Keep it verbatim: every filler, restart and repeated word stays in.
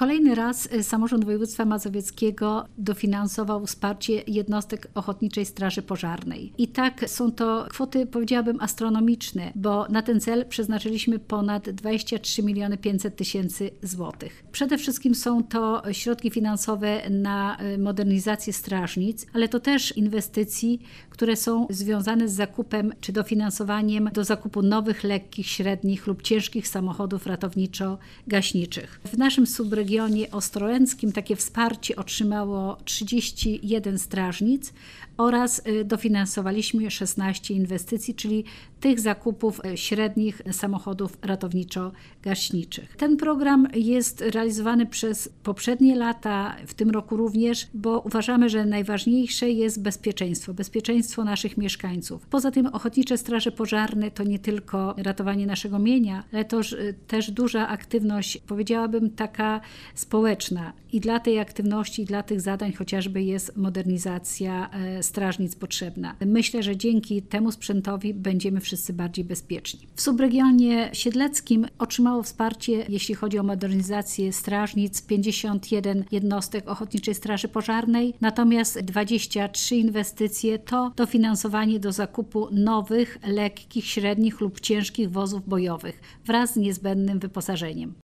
Kolejny raz samorząd województwa mazowieckiego dofinansował wsparcie jednostek Ochotniczej Straży Pożarnej. I tak są to kwoty, powiedziałabym, astronomiczne, bo na ten cel przeznaczyliśmy ponad dwadzieścia trzy miliony pięćset tysięcy złotych. Przede wszystkim są to środki finansowe na modernizację strażnic, ale to też inwestycji, które są związane z zakupem czy dofinansowaniem do zakupu nowych, lekkich, średnich lub ciężkich samochodów ratowniczo-gaśniczych. W naszym subregionie ostrołęckim takie wsparcie otrzymało trzydzieści jeden strażnic oraz dofinansowaliśmy szesnaście inwestycji, czyli tych zakupów średnich samochodów ratowniczo-gaśniczych. Ten program jest realizowany przez poprzednie lata, w tym roku również, bo uważamy, że najważniejsze jest bezpieczeństwo, bezpieczeństwo naszych mieszkańców. Poza tym Ochotnicze Straże Pożarne to nie tylko ratowanie naszego mienia, ale to też duża aktywność, powiedziałabym taka społeczna. I dla tej aktywności, i dla tych zadań chociażby jest modernizacja strażnic potrzebna. Myślę, że dzięki temu sprzętowi będziemy wszyscy bardziej bezpieczni. W subregionie siedleckim otrzymało wsparcie, jeśli chodzi o modernizację strażnic, pięćdziesiąt jeden jednostek Ochotniczej Straży Pożarnej, natomiast dwadzieścia trzy inwestycje to dofinansowanie do zakupu nowych, lekkich, średnich lub ciężkich wozów bojowych wraz z niezbędnym wyposażeniem.